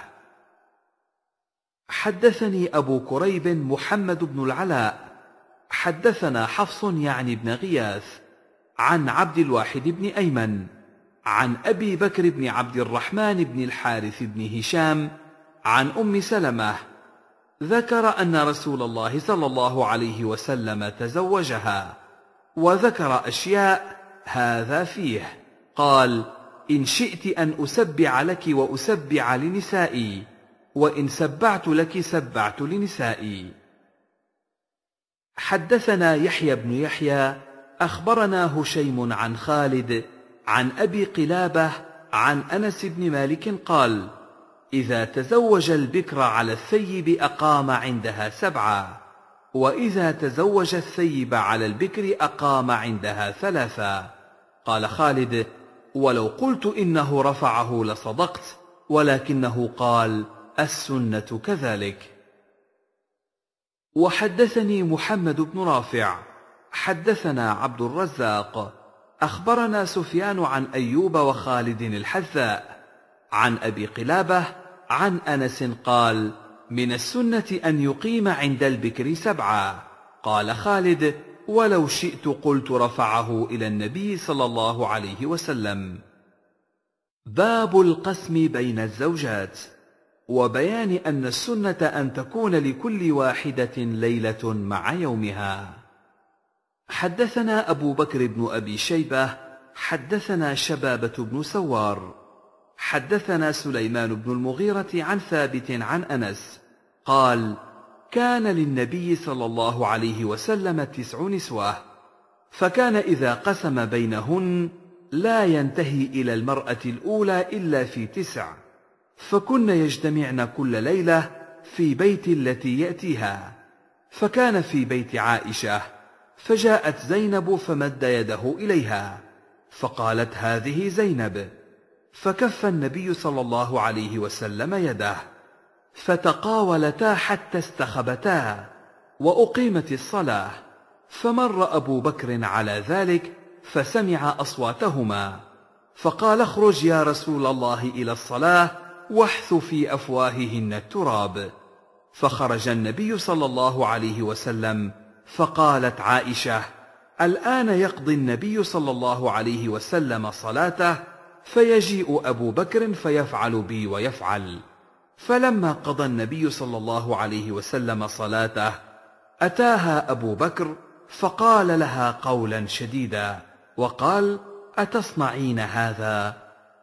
حدثني أبو كريب محمد بن العلاء حدثنا حفص يعني بن غياث عن عبد الواحد بن أيمن عن أبي بكر بن عبد الرحمن بن الحارث بن هشام عن أم سلمة ذكر أن رسول الله صلى الله عليه وسلم تزوجها، وذكر أشياء هذا فيه. قال: إن شئت أن أسبع لك وأسبع لنسائي، وإن سبعت لك سبعت لنسائي. حدثنا يحيى بن يحيى أخبرنا هشيم عن خالد عن أبي قلابة عن أنس بن مالك قال: إذا تزوج البكر على الثيب أقام عندها سبعا، وإذا تزوج الثيب على البكر أقام عندها ثلاثا. قال خالد: ولو قلت إنه رفعه لصدقت، ولكنه قال: السنة كذلك. وحدثني محمد بن رافع حدثنا عبد الرزاق أخبرنا سفيان عن أيوب وخالد الحذاء عن أبي قلابة عن أنس قال: من السنة أن يقيم عند البكر سبعا. قال خالد: ولو شئت قلت رفعه إلى النبي صلى الله عليه وسلم. باب القسم بين الزوجات، وبيان أن السنة أن تكون لكل واحدة ليلة مع يومها. حدثنا أبو بكر بن أبي شيبة حدثنا شبابة بن سوار حدثنا سليمان بن المغيرة عن ثابت عن أنس قال: كان للنبي صلى الله عليه وسلم تسع نسوة، فكان إذا قسم بينهن لا ينتهي إلى المرأة الأولى إلا في تسع، فكن يجتمعن كل ليلة في بيت التي يأتيها. فكان في بيت عائشة، فجاءت زينب فمد يده إليها فقالت: هذه زينب، فكف النبي صلى الله عليه وسلم يده، فتقاولتا حتى استخبتا، وأقيمت الصلاة، فمر أبو بكر على ذلك فسمع أصواتهما، فقال: اخرج يا رسول الله إلى الصلاة واحث في أفواههن التراب. فخرج النبي صلى الله عليه وسلم، فقالت عائشة: الآن يقضي النبي صلى الله عليه وسلم صلاته، فيجيء أبو بكر فيفعل بي ويفعل. فلما قضى النبي صلى الله عليه وسلم صلاته أتاها أبو بكر فقال لها قولا شديدا وقال: أتصنعين هذا؟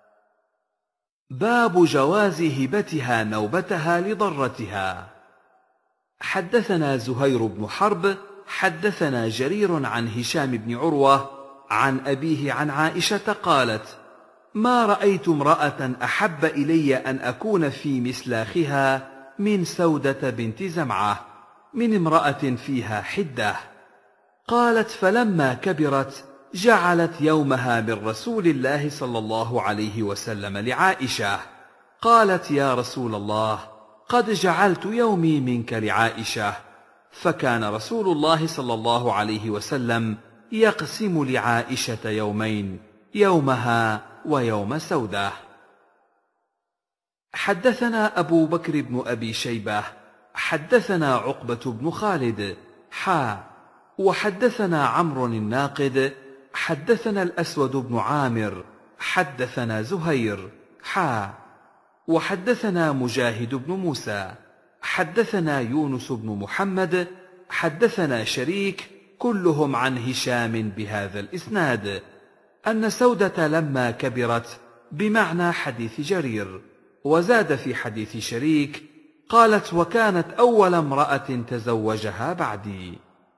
باب جواز هبتها نوبتها لضرتها. حدثنا زهير بن حرب حدثنا جرير عن هشام بن عروة عن أبيه عن عائشة قالت: ما رأيت امرأة أحب إلي أن أكون في مسلاخها من سودة بنت زمعة من امرأة فيها حدة. قالت: فلما كبرت جعلت يومها من رسول الله صلى الله عليه وسلم لعائشة. قالت: يا رسول الله، قد جعلت يومي منك لعائشة. فكان رسول الله صلى الله عليه وسلم يقسم لعائشة يومين، يومها ويوم سودة. حدثنا أبو بكر بن أبي شيبة حدثنا عقبة بن خالد حا وحدثنا عمرو الناقد حدثنا الأسود بن عامر حدثنا زهير حا وحدثنا مجاهد بن موسى حدثنا يونس بن محمد حدثنا شريك كلهم عن هشام بهذا الإسناد أن سودة لما كبرت بمعنى حديث جرير، وزاد في حديث شريك قالت: وكانت أول امرأة تزوجها بعدي.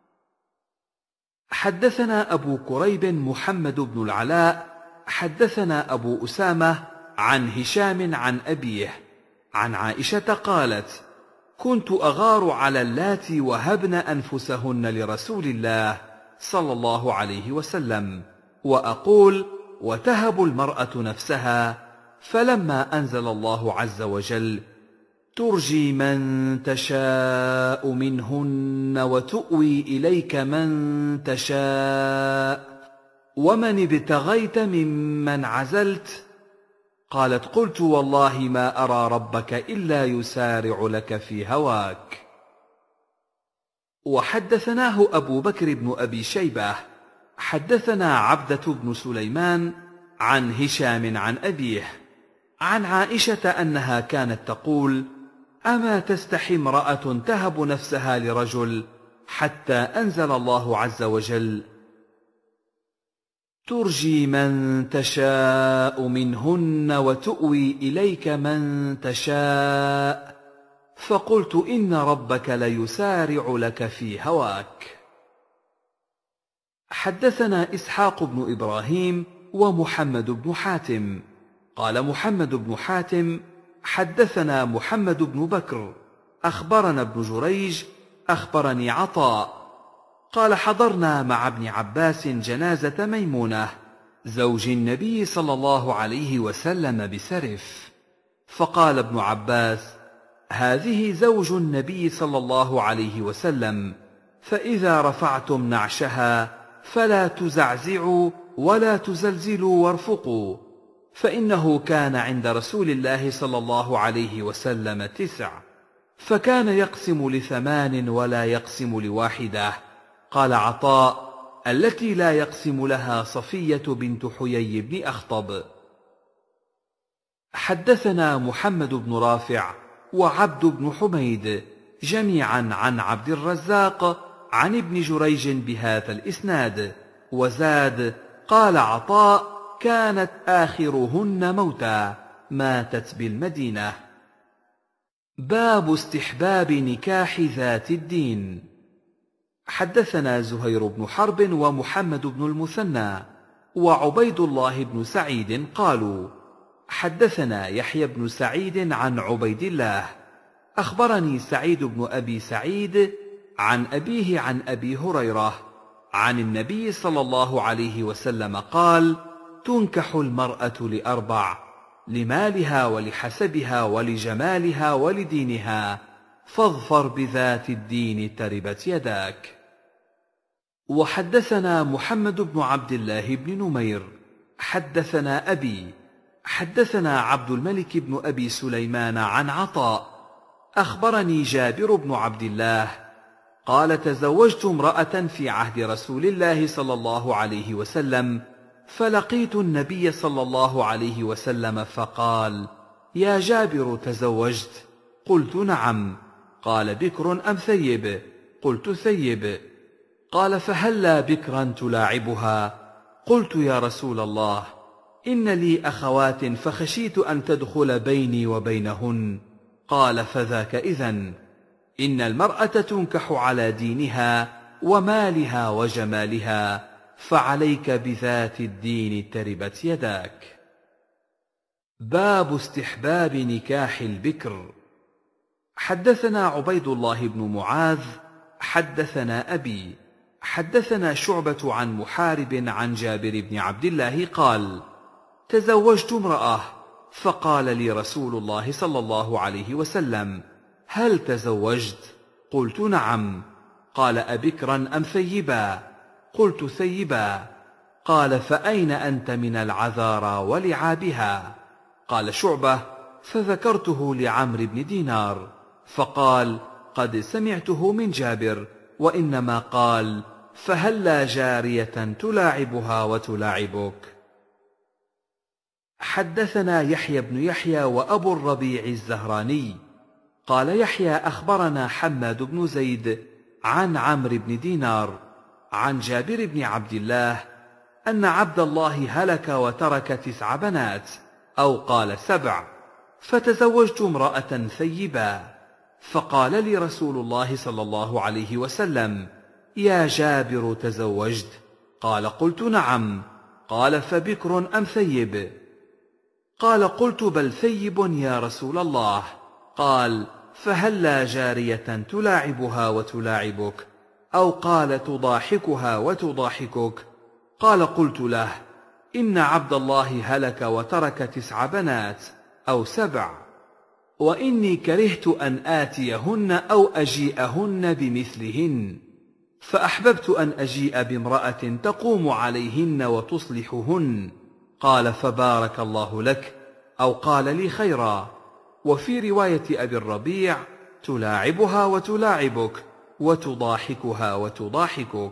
حدثنا أبو كريب محمد بن العلاء حدثنا أبو أسامة عن هشام عن أبيه عن عائشة قالت: كنت أغار على اللاتي وهبن أنفسهن لرسول الله صلى الله عليه وسلم، وأقول: وتهب المرأة نفسها. فلما أنزل الله عز وجل: ترجي من تشاء منهن وتؤوي إليك من تشاء ومن ابتغيت ممن عزلت، قالت: قلت والله ما أرى ربك إلا يسارع لك في هواك. وحدثناه أبو بكر بن أبي شيبة حدثنا عبدة بن سليمان عن هشام عن أبيه عن عائشة أنها كانت تقول: أما تستحي امرأة تهب نفسها لرجل حتى أنزل الله عز وجل: ترجي من تشاء منهن وتؤوي إليك من تشاء، فقلت إن ربك ليسارع لك في هواك. حدثنا إسحاق بن إبراهيم ومحمد بن حاتم قال محمد بن حاتم: حدثنا محمد بن بكر أخبرنا ابن جريج أخبرني عطاء قال: حضرنا مع ابن عباس جنازة ميمونة زوج النبي صلى الله عليه وسلم بسرف، فقال ابن عباس: هذه زوج النبي صلى الله عليه وسلم، فإذا رفعتم نعشها فلا تزعزعوا ولا تزلزلوا وارفقوا، فإنه كان عند رسول الله صلى الله عليه وسلم تسع، فكان يقسم لثمان ولا يقسم لواحدة. قال عطاء: التي لا يقسم لها صفية بنت حيي بن أخطب. حدثنا محمد بن رافع وعبد بن حميد جميعا عن عبد الرزاق عن ابن جريج بهذا الإسناد، وزاد: قال عطاء: كانت آخرهن موتى، ماتت بالمدينة. باب استحباب نكاح ذات الدين. حدثنا زهير بن حرب ومحمد بن المثنى وعبيد الله بن سعيد قالوا: حدثنا يحيى بن سعيد عن عبيد الله أخبرني سعيد بن أبي سعيد عن أبيه عن أبي هريرة عن النبي صلى الله عليه وسلم قال: تنكح المرأة لأربع: لمالها ولحسبها ولجمالها ولدينها، فاظفر بذات الدين تربت يداك. وحدثنا محمد بن عبد الله بن نمير حدثنا أبي حدثنا عبد الملك بن أبي سليمان عن عطاء أخبرني جابر بن عبد الله قال: تزوجت امرأة في عهد رسول الله صلى الله عليه وسلم، فلقيت النبي صلى الله عليه وسلم فقال: يا جابر تزوجت؟ قلت نعم. قال بكر أم ثيب؟ قلت ثيب. قال فهلا بكرا تلاعبها؟ قلت يا رسول الله إن لي أخوات فخشيت أن تدخل بيني وبينهن. قال فذاك إذن، إن المرأة تنكح على دينها ومالها وجمالها، فعليك بذات الدين تربت يداك. باب استحباب نكاح البكر. حدثنا عبيد الله بن معاذ حدثنا أبي حدثنا شعبة عن محارب عن جابر بن عبد الله قال: تزوجت امرأة، فقال لي رسول الله صلى الله عليه وسلم: هل تزوجت؟ قلت نعم. قال أبكرا أم ثيبا؟ قلت ثيبا. قال فأين أنت من العذارى ولعابها؟ قال شعبة: فذكرته لعمرو بن دينار، فقال: قد سمعته من جابر، وإنما قال: فهلا جارية تلاعبها وتلاعبك. حدثنا يحيى بن يحيى وأبو الربيع الزهراني قال يحيى أخبرنا حماد بن زيد عن عمرو بن دينار عن جابر بن عبد الله أن عبد الله هلك وترك تسع بنات، أو قال سبع، فتزوجت امرأة ثيبا، فقال لي رسول الله صلى الله عليه وسلم: يا جابر تزوجت؟ قال: قلت نعم. قال فبكر أم ثيب؟ قال: قلت بل ثيب يا رسول الله. قال: فهلا جارية تلاعبها وتلاعبك؟ أو قال تضاحكها وتضاحكك؟ قال: قلت له: إن عبد الله هلك وترك تسع بنات أو سبع، وإني كرهت أن آتيهن أو أجيئهن بمثلهن، فأحببت أن أجيء بامرأة تقوم عليهن وتصلحهن. قال: فبارك الله لك، أو قال لي خيرا. وفي رواية أبي الربيع: تلاعبها وتلاعبك، وتضاحكها وتضاحكك.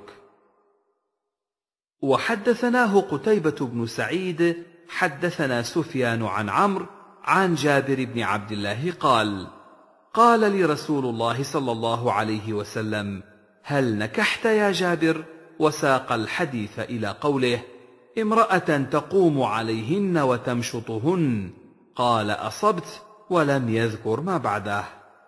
وحدثناه قتيبة بن سعيد حدثنا سفيان عن عمرو عن جابر بن عبد الله قال: قال لي رسول الله صلى الله عليه وسلم: هل نكحت يا جابر؟ وساق الحديث إلى قوله: امرأة تقوم عليهن وتمشطهن. قال: أصبت، ولم يذكر ما بعده.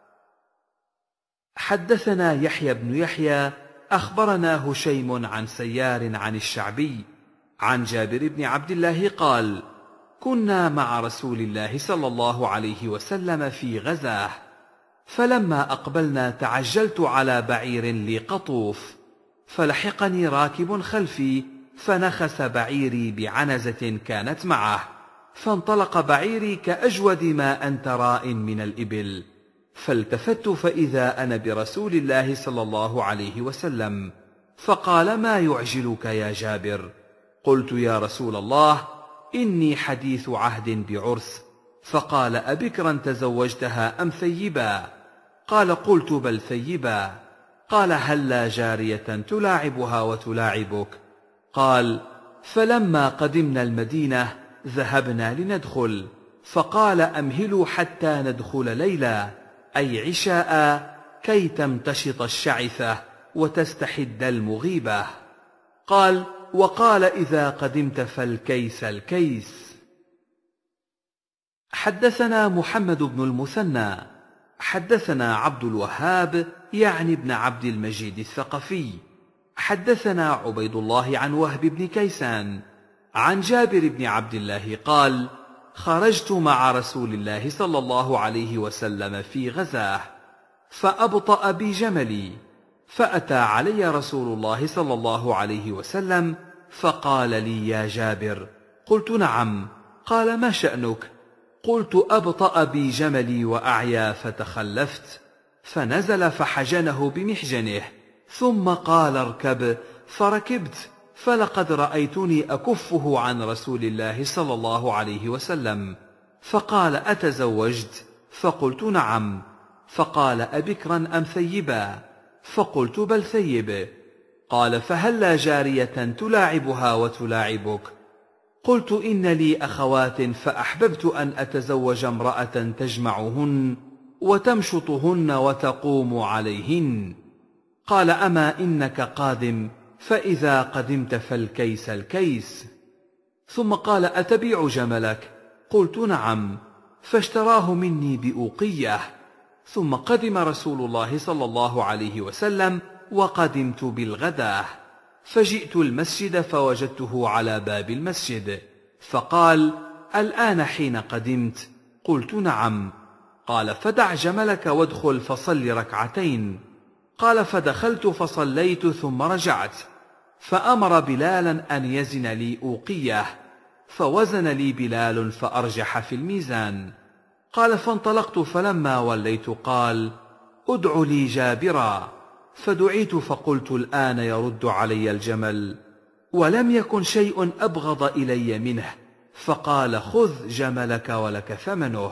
حدثنا يحيى بن يحيى أخبرنا هشيم عن سيار عن الشعبي عن جابر بن عبد الله قال: كنا مع رسول الله صلى الله عليه وسلم في غزاه، فلما أقبلنا تعجلت على بعير لي قطوف، فلحقني راكب خلفي فنخس بعيري بعنزة كانت معه، فانطلق بعيري كأجود ما أنت راء من الإبل، فالتفت فإذا أنا برسول الله صلى الله عليه وسلم، فقال: ما يعجلك يا جابر؟ قلت: يا رسول الله، إني حديث عهد بعرس. فقال: أبكرا تزوجتها أم ثيبا؟ قال: قلت بل ثيبا. قال: هلا جارية تلاعبها وتلاعبك؟ قال: فلما قدمنا المدينة ذهبنا لندخل، فقال: أمهلوا حتى ندخل ليلا، أي عشاء، كي تمتشط الشعثة وتستحد المغيبة. قال: وقال: إذا قدمت فالكيس الكيس. حدثنا محمد بن المثنى حدثنا عبد الوهاب يعني ابن عبد المجيد الثقفي حدثنا عبيد الله عن وهب بن كيسان عن جابر بن عبد الله قال: خرجت مع رسول الله صلى الله عليه وسلم في غزاه، فأبطأ بي جملي، فأتى علي رسول الله صلى الله عليه وسلم فقال لي: يا جابر؟ قلت: نعم. قال: ما شأنك؟ قلت: أبطأ بي جملي وأعيا فتخلفت، فنزل فحجنه بمحجنه، ثم قال: اركب، فركبت، فلقد رأيتني أكفه عن رسول الله صلى الله عليه وسلم، فقال: أتزوجت؟ فقلت: نعم. فقال: أبكرا أم ثيبا؟ فقلت: بل ثيب. قال: فهلا جارية تلاعبها وتلاعبك؟ قلت إن لي أخوات فأحببت أن أتزوج امرأة تجمعهن وتمشطهن وتقوم عليهن. قال أما إنك قادم، فإذا قدمت فالكيس الكيس. ثم قال أتبيع جملك؟ قلت نعم، فاشتراه مني بأوقية. ثم قدم رسول الله صلى الله عليه وسلم وقدمت بالغداة، فجئت المسجد فوجدته على باب المسجد، فقال الآن حين قدمت؟ قلت نعم. قال فدع جملك وادخل فصل ركعتين. قال فدخلت فصليت ثم رجعت، فأمر بلالا أن يزن لي أوقية، فوزن لي بلال فأرجح في الميزان. قال فانطلقت، فلما وليت قال ادع لي جابرا، فدعيت فقلت الآن يرد علي الجمل، ولم يكن شيء أبغض إلي منه، فقال خذ جملك ولك ثمنه.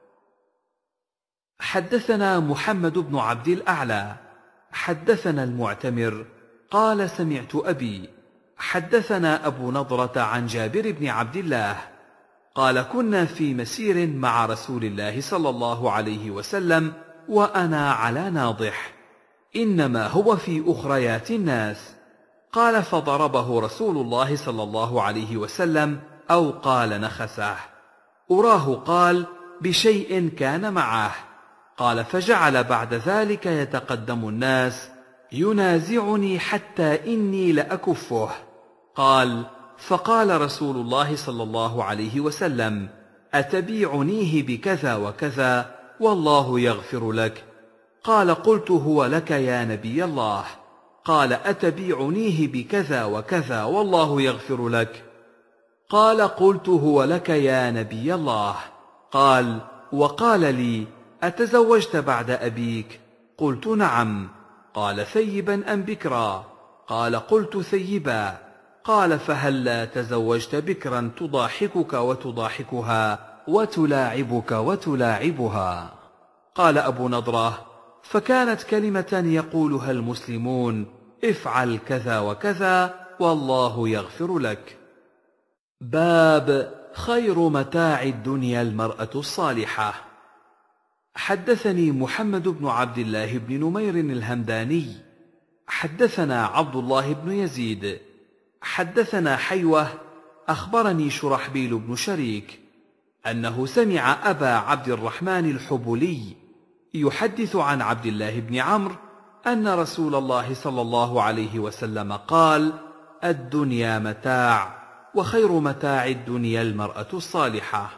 حدثنا محمد بن عبد الأعلى حدثنا المعتمر قال سمعت أبي حدثنا أبو نضرة عن جابر بن عبد الله قال كنا في مسير مع رسول الله صلى الله عليه وسلم وأنا على ناضح، إنما هو في أخريات الناس. قال فضربه رسول الله صلى الله عليه وسلم أو قال نخسه، أراه قال بشيء كان معه. قال فجعل بعد ذلك يتقدم الناس ينازعني حتى إني لأكفه. قال فقال رسول الله صلى الله عليه وسلم أتبيعنيه بكذا وكذا والله يغفر لك؟ قال قلت هو لك يا نبي الله. قال أتبيعنيه بكذا وكذا والله يغفر لك؟ قال قلت هو لك يا نبي الله. قال وقال لي أتزوجت بعد أبيك؟ قلت نعم. قال ثيبا أم بكرا؟ قال قلت ثيبا. قال فهلا تزوجت بكرا تضاحكك وتضاحكها وتلاعبك وتلاعبها؟ قال أبو نضرة فكانت كلمة يقولها المسلمون افعل كذا وكذا والله يغفر لك. باب خير متاع الدنيا المرأة الصالحة. حدثني محمد بن عبد الله بن نمير الهمداني حدثنا عبد الله بن يزيد حدثنا حيوة أخبرني شرحبيل بن شريك أنه سمع أبا عبد الرحمن الحبلي يحدث عن عبد الله بن عمرو أن رسول الله صلى الله عليه وسلم قال الدنيا متاع وخير متاع الدنيا المرأة الصالحة.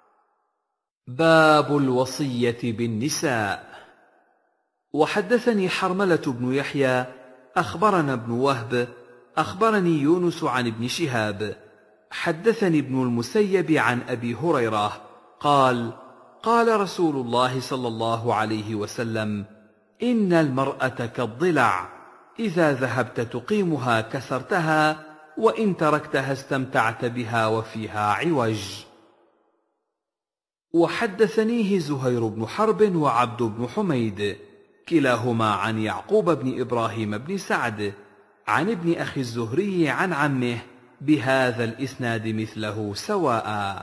باب الوصية بالنساء. وحدثني حرملة بن يحيى أخبرنا ابن وهب أخبرني يونس عن ابن شهاب حدثني ابن المسيب عن أبي هريرة قال قال رسول الله صلى الله عليه وسلم إن المرأة كالضلع، إذا ذهبت تقيمها كسرتها وإن تركتها استمتعت بها وفيها عوج. وحدثنيه زهير بن حرب وعبد بن حميد كلاهما عن يعقوب بن إبراهيم بن سعد عن ابن أخي الزهري عن عمه بهذا الإسناد مثله سواء.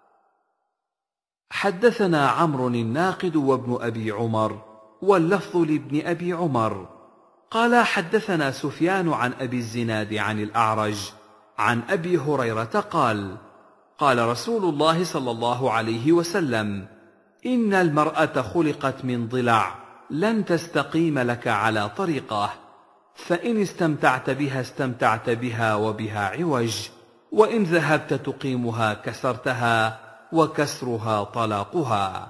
حدثنا عمرو الناقد وابن أبي عمر واللفظ لابن أبي عمر قال حدثنا سفيان عن أبي الزناد عن الأعرج عن أبي هريرة قال قال رسول الله صلى الله عليه وسلم إن المرأة خلقت من ضلع لن تستقيم لك على طريقه، فإن استمتعت بها استمتعت بها وبها عوج، وإن ذهبت تقيمها كسرتها وكسرها طلاقها.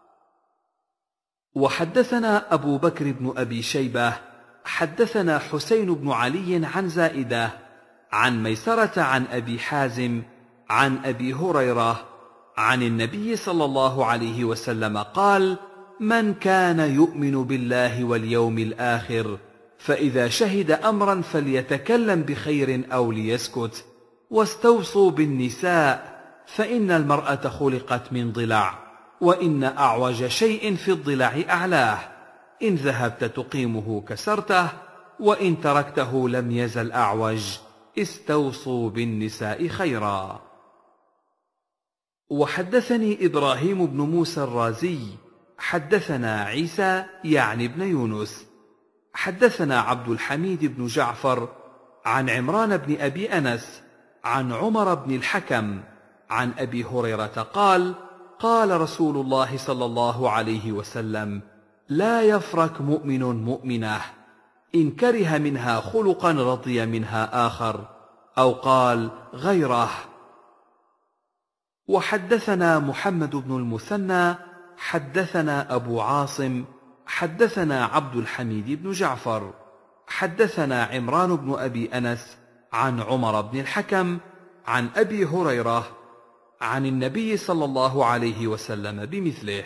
وحدثنا أبو بكر بن أبي شيبة حدثنا حسين بن علي عن زائدة عن ميسرة عن أبي حازم عن أبي هريرة عن النبي صلى الله عليه وسلم قال من كان يؤمن بالله واليوم الآخر فإذا شهد أمرا فليتكلم بخير أو ليسكت، واستوصوا بالنساء فإن المرأة خلقت من ضلع، وإن أعوج شيء في الضلع أعلاه، إن ذهبت تقيمه كسرته وإن تركته لم يزل أعوج، استوصوا بالنساء خيرا. وحدثني إبراهيم بن موسى الرازي حدثنا عيسى يعني بن يونس حدثنا عبد الحميد بن جعفر عن عمران بن أبي أنس عن عمر بن الحكم عن أبي هريرة قال قال رسول الله صلى الله عليه وسلم لا يفرك مؤمن مؤمنة إن كره منها خلقا رضي منها آخر أو قال غيره. وحدثنا محمد بن المثنى حدثنا أبو عاصم حدثنا عبد الحميد بن جعفر حدثنا عمران بن أبي أنس عن عمر بن الحكم عن أبي هريرة عن النبي صلى الله عليه وسلم بمثله.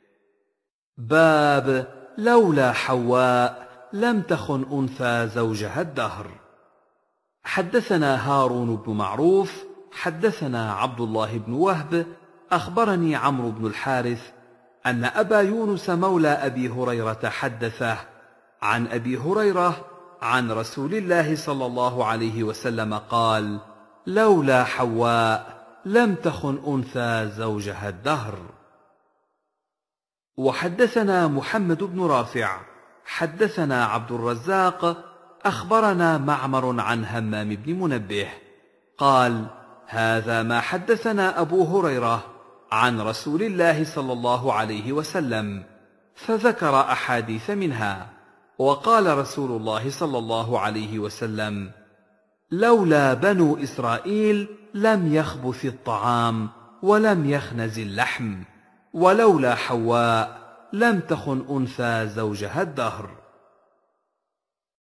باب لولا حواء لم تخن أنثى زوجها الدهر. حدثنا هارون بن معروف حدثنا عبد الله بن وهب أخبرني عمرو بن الحارث أن أبا يونس مولى أبي هريرة حدثه عن أبي هريرة عن رسول الله صلى الله عليه وسلم قال لولا حواء لم تخن أنثى زوجها الدهر. وحدثنا محمد بن رافع حدثنا عبد الرزاق أخبرنا معمر عن همام بن منبه قال هذا ما حدثنا أبو هريرة عن رسول الله صلى الله عليه وسلم، فذكر أحاديث منها، وقال رسول الله صلى الله عليه وسلم لولا بنو إسرائيل لم يخبث الطعام ولم يخنز اللحم، ولولا حواء لم تخن أنثى زوجها الدهر.